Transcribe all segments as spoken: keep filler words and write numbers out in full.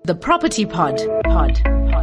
The Property Pod. Pod.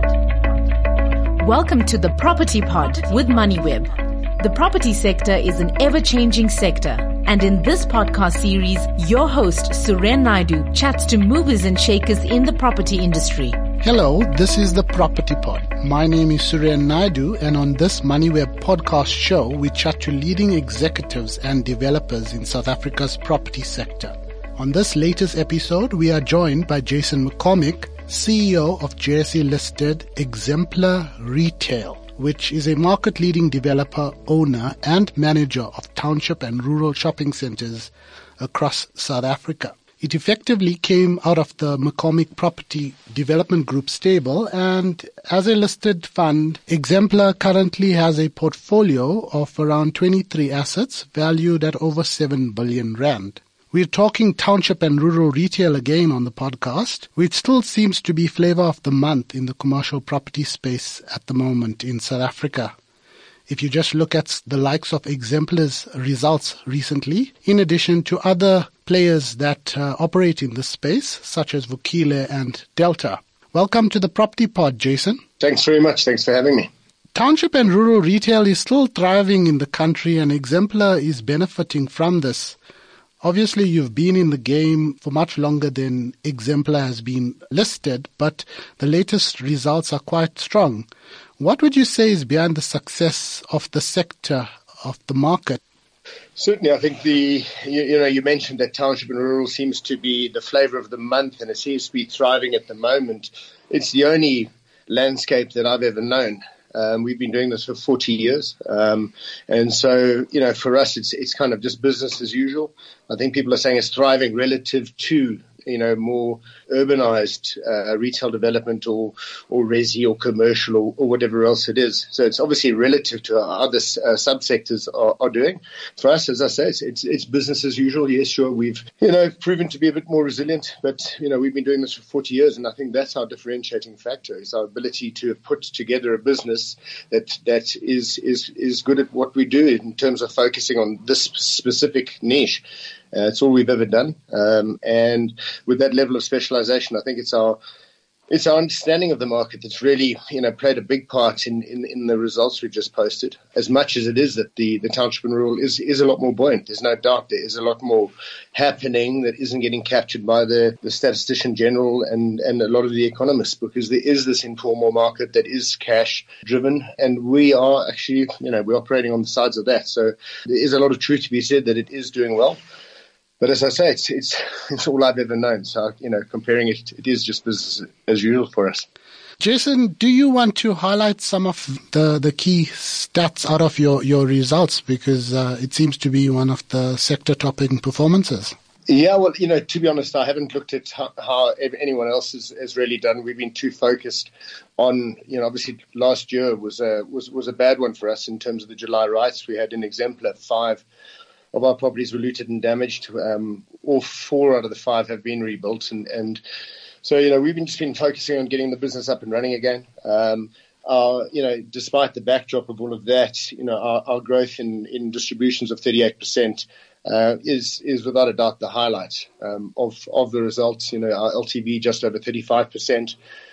Pod. Welcome to The Property Pod with MoneyWeb. The property sector is an ever-changing sector. And in this podcast series, your host, Suren Naidu, chats to movers and shakers in the property industry. Hello, this is The Property Pod. My name is Suren Naidu, and on this MoneyWeb podcast show, we chat to leading executives and developers in South Africa's property sector. On this latest episode, we are joined by Jason McCormick, C E O of J S E-listed Exemplar Retail, which is a market-leading developer, owner, and manager of township and rural shopping centers across South Africa. It effectively came out of the McCormick Property Development Group stable, and as a listed fund, Exemplar currently has a portfolio of around twenty-three assets valued at over seven billion rand. We're talking township and rural retail again on the podcast, which still seems to be flavor of the month in the commercial property space at the moment in South Africa. If you just look at the likes of Exemplar's results recently, in addition to other players that uh, operate in this space, such as Vukile and Delta. Welcome to the Property Pod, Jason. Thanks very much. Thanks for having me. Township and rural retail is still thriving in the country, and Exemplar is benefiting from this. Obviously, you've been in the game for much longer than Exemplar has been listed, but the latest results are quite strong. What would you say is behind the success of the sector, of the market? Certainly, I think the you, you know you mentioned that township and rural seems to be the flavour of the month, and it seems to be thriving at the moment. It's the only landscape that I've ever known. Um, we've been doing this for forty years. Um, and so, you know, for us, it's it's kind of just business as usual. I think people are saying it's thriving relative to, you know, more urbanized uh, retail development or or resi or commercial or, or whatever else it is. So it's obviously relative to how other uh, subsectors are, are doing. For us, as I say, it's, it's it's business as usual. Yes, sure, we've, you know, proven to be a bit more resilient, but, you know, we've been doing this for forty years, and I think that's our differentiating factor, is our ability to put together a business that that is is is good at what we do in terms of focusing on this specific niche. Uh, it's all we've ever done. Um, and with that level of specialization, I think it's our it's our understanding of the market that's really, you know, played a big part in, in, in the results we've just posted. As much as it is that the, the township and rural is, is a lot more buoyant. There's no doubt there is a lot more happening that isn't getting captured by the, the statistician general and, and a lot of the economists, because there is this informal market that is cash driven, and we are actually, you know, we're operating on the sides of that. So there is a lot of truth to be said that it is doing well. But as I say, it's it's it's all I've ever known. So, you know, comparing it, it is just business as usual for us. Jason, do you want to highlight some of the, the key stats out of your, your results? Because uh, it seems to be one of the sector-topping performances. Yeah, well, you know, to be honest, I haven't looked at how, how anyone else has, has really done. We've been too focused on, you know, obviously last year was a, was, was a bad one for us in terms of the July riots. We had an Exemplar five of our properties were looted and damaged. Um, all four out of the five have been rebuilt. And, and so, you know, we've been just been focusing on getting the business up and running again. Um, our, you know, despite the backdrop of all of that, you know, our, our growth in, in distributions of thirty-eight percent uh, is, is without a doubt the highlight um, of, of the results. You know, our L T V just over thirty-five percent.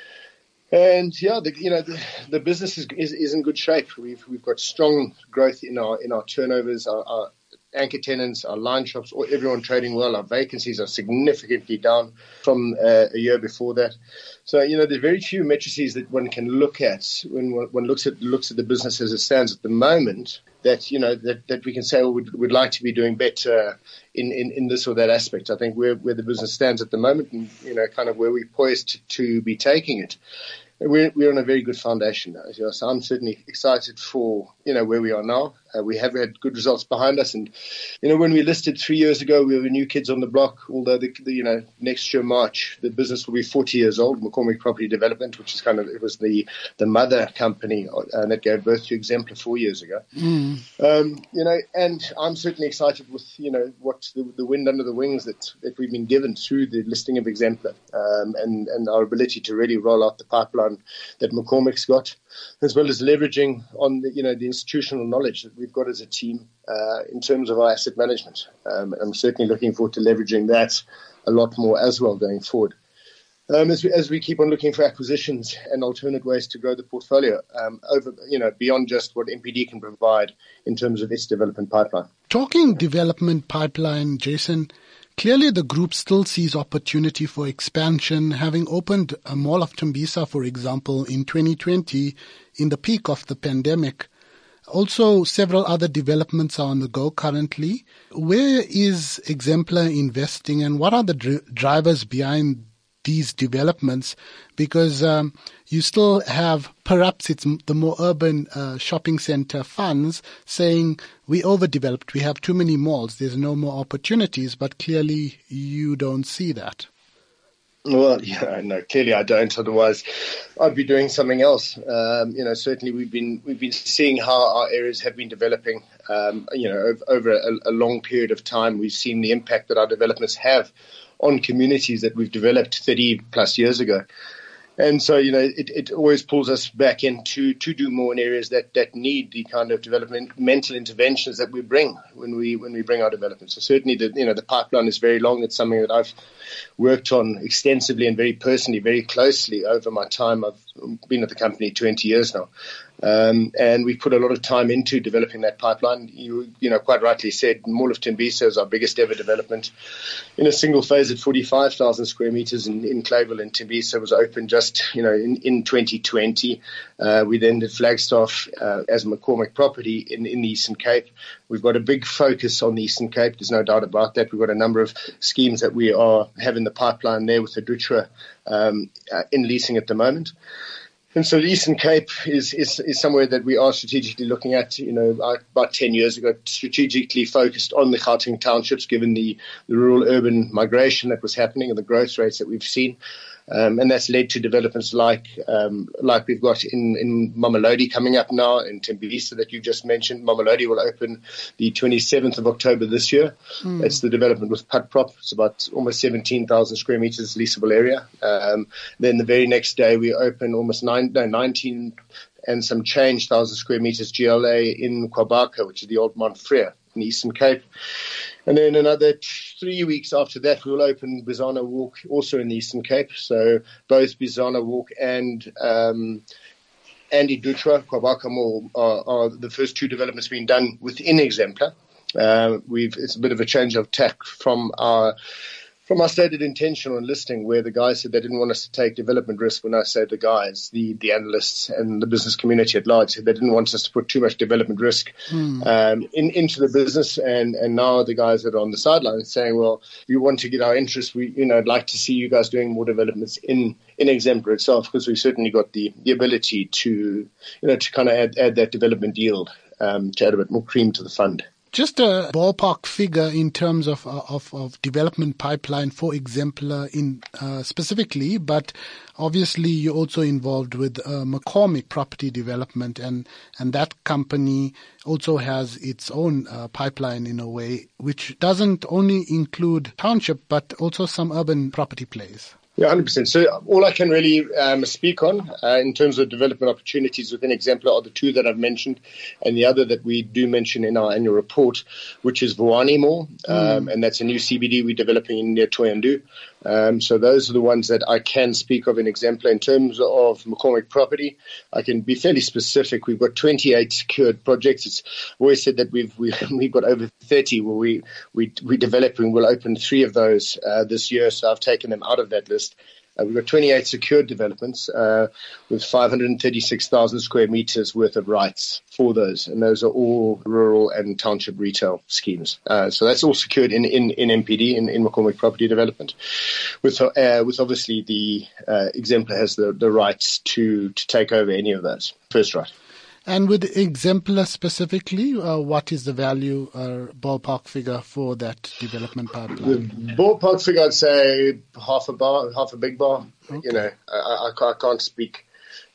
And yeah, the, you know, the, the business is, is, is in good shape. We've, we've got strong growth in our, in our turnovers, our, our anchor tenants, our line shops, or everyone trading well. Our vacancies are significantly down from uh, a year before that. So, you know, there are very few matrices that one can look at when one looks at looks at the business as it stands at the moment that, you know, that, that we can say, well, we'd, we'd like to be doing better in, in, in this or that aspect. I think where, where the business stands at the moment and, you know, kind of where we're poised to, to be taking it, we're, we're on a very good foundation now. So I'm certainly excited for, you know, where we are now. Uh, we have had good results behind us. And, you know, when we listed three years ago, we were new kids on the block, although, the, the, you know, next year, March, the business will be forty years old, McCormick Property Development, which is kind of, it was the, the mother company uh, that gave birth to Exemplar four years ago. Mm. Um, you know, and I'm certainly excited with, you know, what the, the wind under the wings that, that we've been given through the listing of Exemplar um, and, and our ability to really roll out the pipeline that McCormick's got, as well as leveraging on the, you know, the institutional knowledge that we've got as a team uh, in terms of our asset management. Um, I'm certainly looking forward to leveraging that a lot more as well going forward. Um, as, we, as we keep on looking for acquisitions and alternate ways to grow the portfolio, um, over you know beyond just what M P D can provide in terms of its development pipeline. Talking development pipeline, Jason, clearly the group still sees opportunity for expansion, having opened a Mall of Tembisa, for example, in twenty twenty, in the peak of the pandemic. Also, several other developments are on the go currently. Where is Exemplar investing, and what are the dri- drivers behind these developments? Because um, you still have, perhaps it's the more urban uh, shopping center funds saying we overdeveloped, we have too many malls, there's no more opportunities, but clearly you don't see that. Well, yeah, no, clearly I don't. Otherwise, I'd be doing something else. Um, you know, certainly we've been we've been seeing how our areas have been developing. Um, you know, over, over a, a long period of time, we've seen the impact that our developments have on communities that we've developed thirty plus years ago. And so, you know, it, it always pulls us back into to do more in areas that, that need the kind of developmental interventions that we bring when we when we bring our development. So certainly, the you know the pipeline is very long. It's something that I've worked on extensively and very personally, very closely over my time. I've been at the company twenty years now. Um, and we put a lot of time into developing that pipeline. You, you know, quite rightly said, Mall of Tembisa is our biggest ever development in a single phase at forty-five thousand square meters in, in Clayville, and Tembisa was open just, you know, in, in twenty twenty. Uh, we then did Flagstaff uh, as McCormick property in, in the Eastern Cape. We've got a big focus on the Eastern Cape. There's no doubt about that. We've got a number of schemes that we are having the pipeline there with the Dutra um, uh, in leasing at the moment. And so the Eastern Cape is, is, is somewhere that we are strategically looking at. You know, about ten years ago, strategically focused on the Gauteng townships, given the, the rural-urban migration that was happening and the growth rates that we've seen. Um, and that's led to developments like um, like we've got in, in Mamelodi coming up now, in Tembisa that you just mentioned. Mamelodi will open the twenty-seventh of October this year. Mm. That's the development with Putprop. It's about almost seventeen thousand square meters leasable area. Um, then the very next day we open almost nine, no, nineteen and some change thousand square meters G L A in Kwabaka, which is the old Montfrere in the Eastern Cape. And then another three weeks after that, we'll open Bizana Walk, also in the Eastern Cape. So both Bizana Walk and um, Andy Dutra, Kwabaka Mall, are, are the first two developments being done within Exemplar. Uh, we've it's a bit of a change of tack from our from our stated intention on listing, where the guys said they didn't want us to take development risk. When I say the guys, the, the analysts and the business community at large, said they didn't want us to put too much development risk mm. um, in, into the business. And, and now the guys that are on the sidelines saying, well, we want to get our interest. We, you know, I'd like to see you guys doing more developments in, in Exemplar itself, because we've certainly got the, the ability to, you know, to kind of add, add that development yield um, to add a bit more cream to the fund. Just a ballpark figure in terms of of, of development pipeline for Exemplar in uh, specifically, but obviously you're also involved with uh, McCormick Property Development, and, and that company also has its own uh, pipeline in a way, which doesn't only include township but also some urban property plays. Yeah, one hundred percent. So all I can really um, speak on uh, in terms of development opportunities within Exemplar are the two that I've mentioned, and the other that we do mention in our annual report, which is Vuwani Mall, um, mm. and that's a new C B D we're developing near Thohoyandou. Um, so those are the ones that I can speak of in Exemplar. In terms of McCormick Property, I can be fairly specific. We've got twenty-eight secured projects. It's always said that we've we've, we've got over thirty where we we we're developing. We'll open three of those uh, this year, so I've taken them out of that list. Uh, we've got twenty-eight secured developments uh, with five hundred thirty-six thousand square meters worth of rights for those, and those are all rural and township retail schemes. Uh, so that's all secured in, in, in M P D, in, in McCormick Property Development, with uh, with obviously the uh, Exemplar has the, the rights to, to take over any of those, first right. And with Exemplar specifically, uh, what is the value or uh, ballpark figure for that development pipeline? The ballpark figure, I'd say half a bar, half a big bar. Okay. You know, I, I, I can't speak.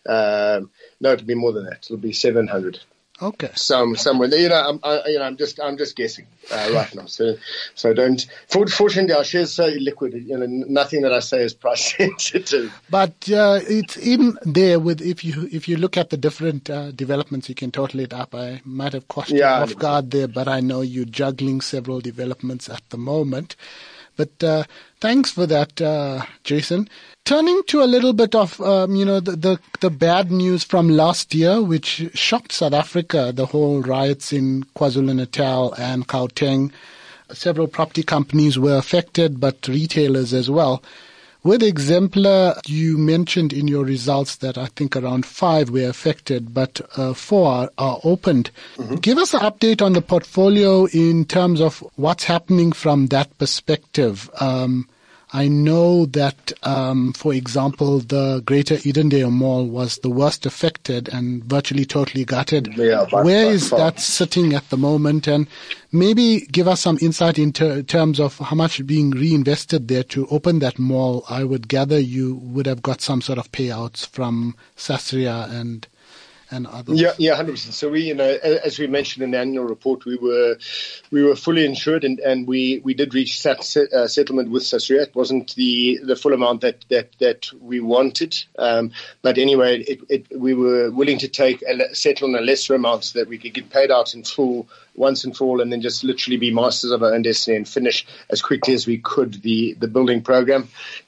Um, no, it'll be more than that. It'll be seven hundred. Okay. Some somewhere. You know, I'm I, you know I'm just I'm just guessing uh, right now. So so don't. Fortunately, our shares so illiquid. You know, nothing that I say is price sensitive. But uh, it's in there with if you if you look at the different uh, developments, you can total it up. I might have caught you yeah, off guard there, but I know you're juggling several developments at the moment. But uh, thanks for that, uh, Jason. Turning to a little bit of, um, you know, the, the the bad news from last year, which shocked South Africa, the whole riots in KwaZulu-Natal and Gauteng. Several property companies were affected, but retailers as well. With Exemplar, you mentioned in your results that I think around five were affected, but uh, four are, are opened. Mm-hmm. Give us an update on the portfolio in terms of what's happening from that perspective. Um, I know that, um, for example, the Greater Edendale Mall was the worst affected and virtually totally gutted. Yeah, by, Where by is far. that sitting at the moment? And maybe give us some insight in ter- terms of how much being reinvested there to open that mall. I would gather you would have got some sort of payouts from Sasria and and others. Yeah, yeah, one hundred percent. So we, you know, as we mentioned in the annual report, we were we were fully insured, and, and we, we did reach set, set, uh, settlement with Sasria. It wasn't the, the full amount that, that, that we wanted, um, but anyway, it, it, we were willing to take a, settle on a lesser amount so that we could get paid out in full once and for all, and then just literally be masters of our own destiny and finish as quickly as we could the, the building program.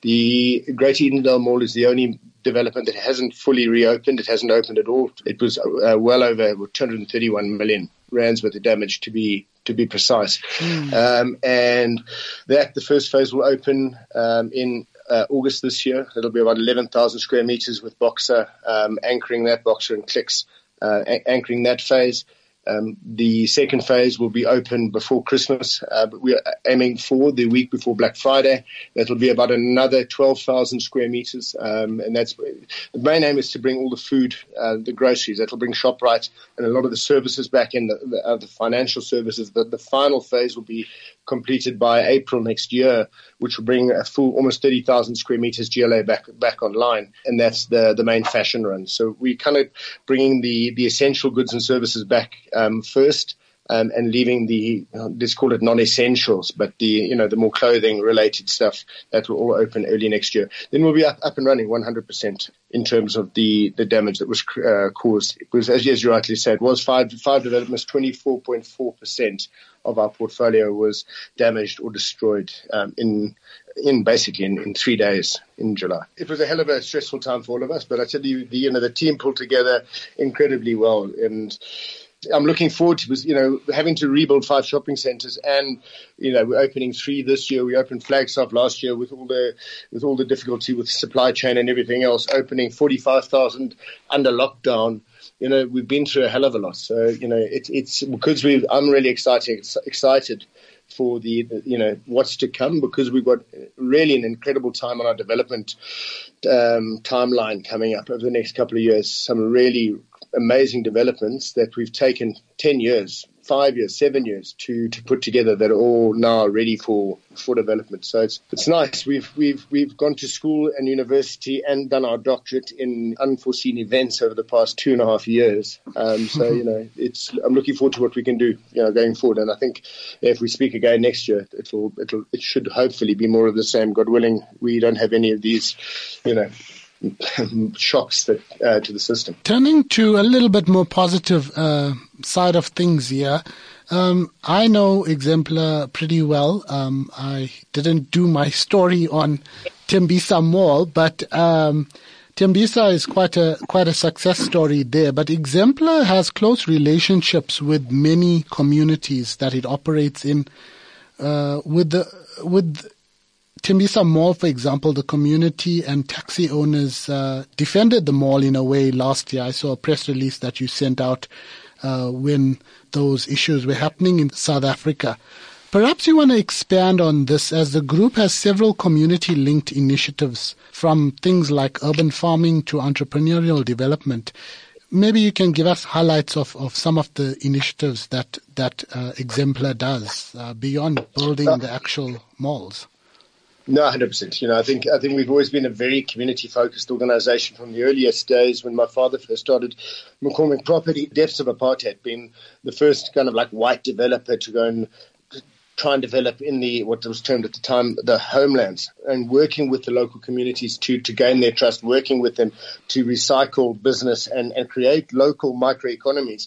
The Greater Edendale Mall is the only development that hasn't fully reopened. It hasn't opened at all. It was uh, well over two hundred thirty-one million rands worth of damage, to be to be precise. Mm. Um, and that the first phase will open um, in uh, August this year. It'll be about eleven thousand square meters with Boxer um, anchoring that, Boxer and Clicks uh, a- anchoring that phase. Um, the second phase will be open before Christmas, uh, but we are aiming for the week before Black Friday. That will be about another twelve thousand square meters, um, and that's the main aim is to bring all the food, uh, the groceries. That will bring ShopRite and a lot of the services back in, the, the, uh, the financial services. The, the final phase will be completed by April next year, which will bring a full almost thirty thousand square meters G L A back back online, and that's the the main fashion run. So we kind of bringing the the essential goods and services back um, first, um, and leaving the, you know, let's call it non-essentials, but the you know the more clothing related stuff that will all open early next year. Then we'll be up, up and running one hundred percent in terms of the, the damage that was uh, caused. It was, as you rightly said, was five five developments, twenty-four point four percent of our portfolio was damaged or destroyed um, in in basically in, in three days in July. It was a hell of a stressful time for all of us, but I tell you, the you know the team pulled together incredibly well, and I'm looking forward to, you know, having to rebuild five shopping centres, and, you know, we're opening three this year. We opened Flagstaff last year with all the with all the difficulty with supply chain and everything else, opening forty-five thousand under lockdown. You know, we've been through a hell of a lot. So, you know, it, it's because we I'm really excited excited for the, you know, what's to come, because we've got really an incredible time on our development um, timeline coming up over the next couple of years. Some really amazing developments that we've taken ten years, five years, seven years to, to put together that are all now ready for, for development. So it's it's nice. We've we've we've gone to school and university and done our doctorate in unforeseen events over the past two and a half years. Um, so you know, it's I'm looking forward to what we can do, you know, going forward. And I think if we speak again next year, it'll it'll it should hopefully be more of the same. God willing, we don't have any of these, you know, shocks that uh, to the system. Turning to a little bit more positive uh, side of things here, um, I know Exemplar pretty well. Um, I didn't do my story on Tembisa Mall, but um, Tembisa is quite a quite a success story there. But Exemplar has close relationships with many communities that it operates in. Uh, with the with Tembisa Mall, for example, the community and taxi owners uh, defended the mall in a way last year. I saw a press release that you sent out uh, when those issues were happening in South Africa. Perhaps you want to expand on this, as the group has several community-linked initiatives, from things like urban farming to entrepreneurial development. Maybe you can give us highlights of, of some of the initiatives that, that uh, Exemplar does uh, beyond building the actual malls. No, one hundred percent. You know, I think I think we've always been a very community-focused organisation from the earliest days when my father first started McCormick Property. Depths of Apartheid, being the first kind of like white developer to go and try and develop in the what was termed at the time the homelands, and working with the local communities to to gain their trust, working with them to recycle business and and create local microeconomies.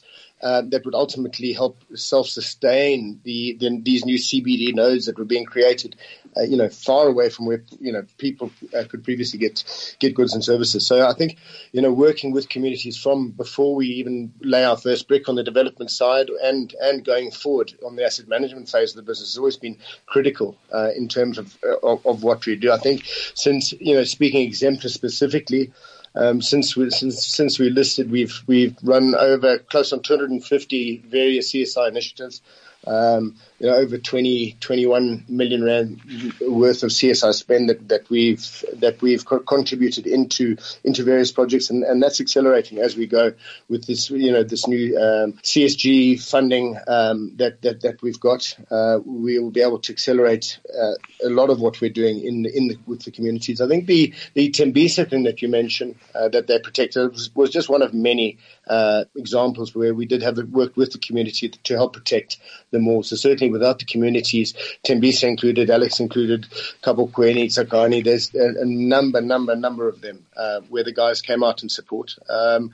uh, that would ultimately help self-sustain the, the these new C B D nodes that were being created, uh, you know, far away from where, you know, people uh, could previously get get goods and services. So I think, you know, working with communities from before we even lay our first brick on the development side and and going forward on the asset management phase of the business has always been critical uh, in terms of, uh, of of what we do. I think since, you know, speaking Exemplar specifically, Um, since we since since we listed, we've we've run over close on two hundred fifty various C S I initiatives. Um, you know, over twenty, twenty-one million rand worth of C S I spend that, that we've that we've co- contributed into into various projects, and, and that's accelerating as we go with this, you know, this new um, C S G funding um, that, that that we've got. Uh, we will be able to accelerate uh, a lot of what we're doing in the, in the, with the communities. I think the the Tembisa thing that you mentioned uh, that they protected was, was just one of many uh, examples where we did have worked with the community to help protect the mall. So certainly without the communities, Tembisa included, Alex included, Kabokweni, Tsakani, there's a, a number, number, number of them uh, where the guys came out in support. Um,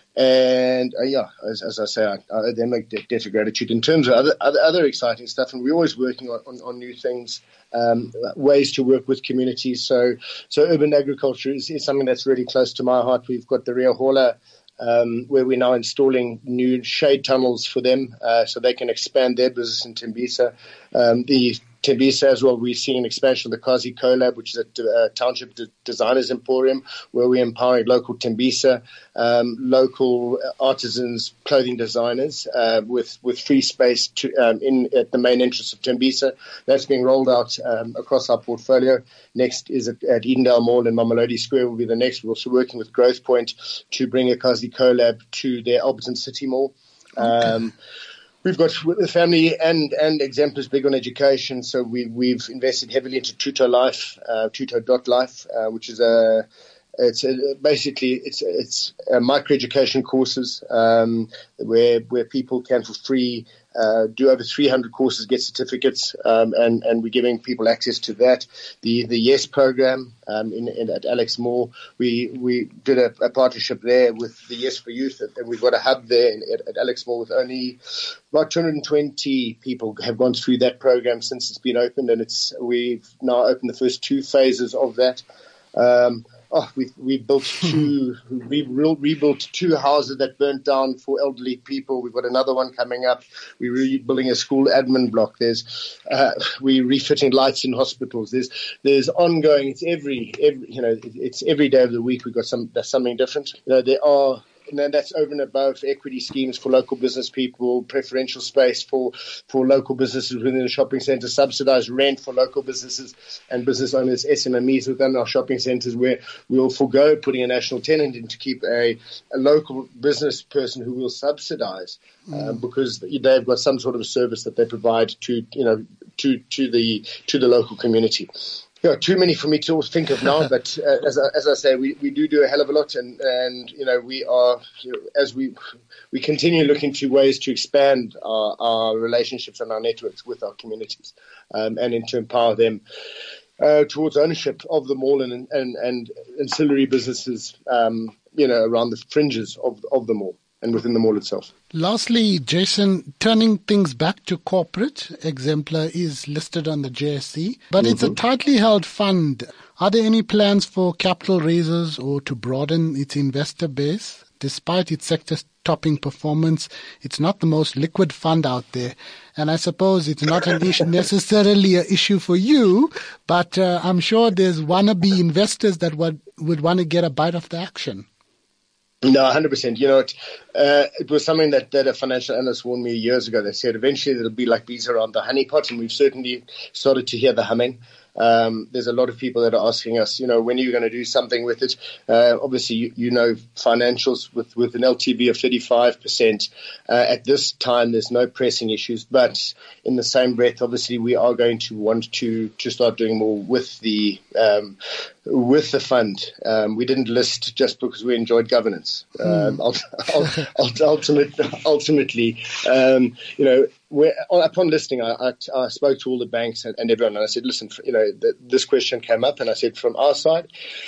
and uh, yeah, as, as I say, I, I owe them a debt of gratitude. In terms of other, other, other exciting stuff, and we're always working on, on, on new things, um, ways to work with communities. So, so urban agriculture is, is something that's really close to my heart. We've got the Rio Hola, Um, where we're now installing new shade tunnels for them uh, so they can expand their business in Tembisa. Um, the Tembisa as well, we're seeing an expansion of the Kazi Co-Lab, which is a uh, township de- designers emporium, where we're empowering local Tembisa, um, local artisans, clothing designers uh, with, with free space to, um, in at the main entrance of Tembisa. That's being rolled out um, across our portfolio. Next is at, at Edendale Mall and Mamelodi Square will be the next. We're also working with Growth Point to bring a Kazi Co-Lab to their Alberton City Mall. Okay. Um, We've got the family and, and Exemplars big on education, so we, we've invested heavily into Tuto Life, uh, Tuto dot life, uh, which is a, it's a, basically it's it's a microeducation courses um, where where people can for free uh, do over three hundred courses, get certificates, um, and and we're giving people access to that. The the Yes program um, in, in at Alex Mall, we we did a, a partnership there with the Yes for Youth, and we've got a hub there in, at, at Alex Mall with only about two hundred twenty people have gone through that program since it's been opened, and it's we've now opened the first two phases of that. Um, Oh, we we built two, we rebuilt two houses that burnt down for elderly people. We've got another one coming up. We're rebuilding a school admin block. There's, uh, we're refitting lights in hospitals. There's, there's ongoing. It's every, every, you know, it's every day of the week. We've got some, there's something different. You know, there are. And that's over and above equity schemes for local business people, preferential space for, for local businesses within the shopping centre, subsidised rent for local businesses and business owners, S M M Es within our shopping centres, where we'll forego putting a national tenant in to keep a, a local business person who will subsidise mm. um, because they've got some sort of a service that they provide to, you know, to, to the to the local community. Yeah, too many for me to think of now, but uh, as, I, as I say, we, we do do a hell of a lot, and, and you know, we are, you know, as we we continue looking to ways to expand our, our relationships and our networks with our communities, um, and in to empower them uh, towards ownership of the mall and and, and ancillary businesses, um, you know, around the fringes of of the mall and within the mall itself. Lastly, Jason, turning things back to corporate, Exemplar is listed on the J S C, but mm-hmm. it's a tightly held fund. Are there any plans for capital raises or to broaden its investor base? Despite its sector-topping performance, it's not the most liquid fund out there. And I suppose it's not an issue, necessarily an issue for you, but uh, I'm sure there's wannabe investors that would, would want to get a bite of the action. No, one hundred percent. You know, it, uh, it was something that, that a financial analyst warned me years ago. They said eventually it'll be like bees around the honeypot, and we've certainly started to hear the humming. Um, there's a lot of people that are asking us, you know, when are you going to do something with it? Uh, obviously, you, you know, financials with, with an L T V of thirty-five percent. Uh, at this time, there's no pressing issues. But in the same breath, obviously, we are going to want to, to start doing more with the um, with the fund. Um, we didn't list just because we enjoyed governance. Um, mm. ultimately, ultimately um, you know, Where, upon listing, I, I, I spoke to all the banks and, and everyone, and I said, listen, you know, the, this question came up, and I said, from our side,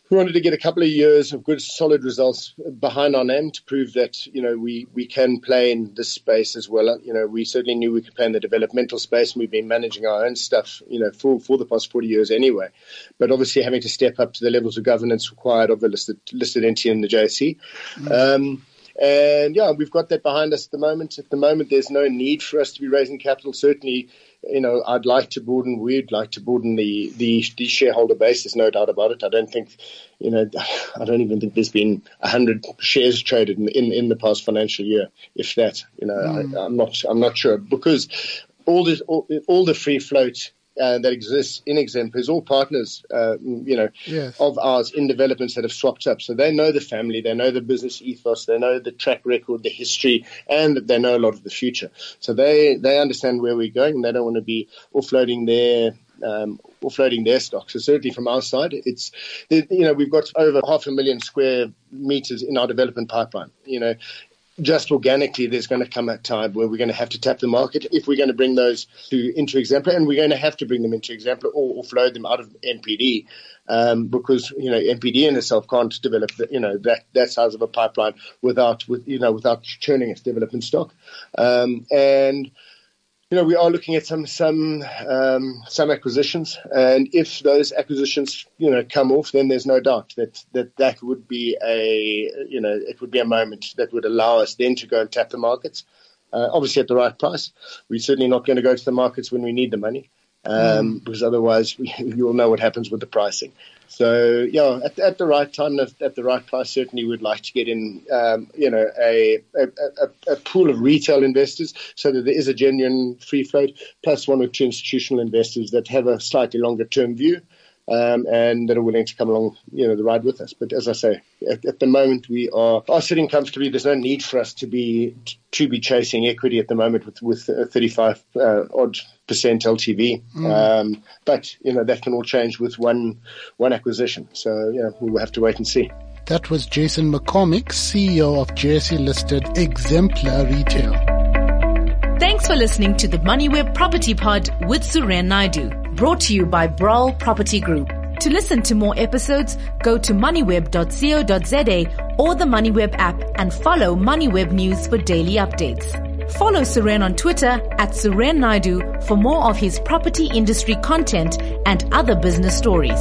we wanted to get a couple of years of good, solid results behind our name to prove that, you know, we, we can play in this space as well. You know, we certainly knew we could play in the developmental space, and we've been managing our own stuff, you know, for, for the past forty years anyway. But obviously having to step up to the levels of governance required of a listed, listed entity in the J S E. Mm-hmm. Um, And yeah, we've got that behind us at the moment. At the moment, there's no need for us to be raising capital. Certainly, you know, I'd like to broaden, we'd like to broaden the, the, the shareholder base. There's no doubt about it. I don't think, you know, I don't even think there's been a hundred shares traded in, in, in the past financial year, if that, you know, mm. I, I'm not, I'm not sure, because all this, all, all the free float Uh, that exists in Exemplar is all partners, uh, you know, yes. of ours in developments that have swapped up. So they know the family, they know the business ethos, they know the track record, the history, and they know a lot of the future. So they, they understand where we're going, and they don't want to be offloading their um, offloading their stock. So certainly from our side, it's, you know, we've got over half a million square meters in our development pipeline, you know. Just organically, there's going to come a time where we're going to have to tap the market if we're going to bring those to into Exemplar, and we're going to have to bring them into Exemplar or offload them out of M P D, um, because, you know, M P D in itself can't develop the, you know, that, that size of a pipeline without, with, you know, without churning its development stock. Um, and, you know, we are looking at some some um, some acquisitions, and if those acquisitions, you know, come off, then there's no doubt that that that would be a, you know, it would be a moment that would allow us then to go and tap the markets, uh, obviously at the right price. We're certainly not going to go to the markets when we need the money, um, mm. because otherwise we, you'll know what happens with the pricing. So, yeah, at, at the right time, at the right price, certainly we'd like to get in, um, you know, a, a, a, a pool of retail investors so that there is a genuine free float, plus one or two institutional investors that have a slightly longer term view, um, and that are willing to come along, you know, the ride with us. But as I say, at, at the moment we are, are sitting comfortably. There's no need for us to be to be chasing equity at the moment with with uh, thirty-five uh, odd percent L T V. Mm. Um, but you know, that can all change with one one acquisition. So yeah, we'll have to wait and see. That was Jason McCormick, C E O of J S E listed Exemplar Retail. Thanks for listening to the MoneyWeb Property Pod with Suren Naidu, brought to you by Brawl Property Group. To listen to more episodes, go to moneyweb dot co dot za or the MoneyWeb app and follow MoneyWeb News for daily updates. Follow Suren on Twitter at Suren Naidu for more of his property industry content and other business stories.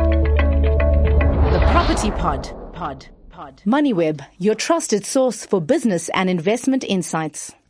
The Property Pod. Pod. Pod. MoneyWeb, your trusted source for business and investment insights.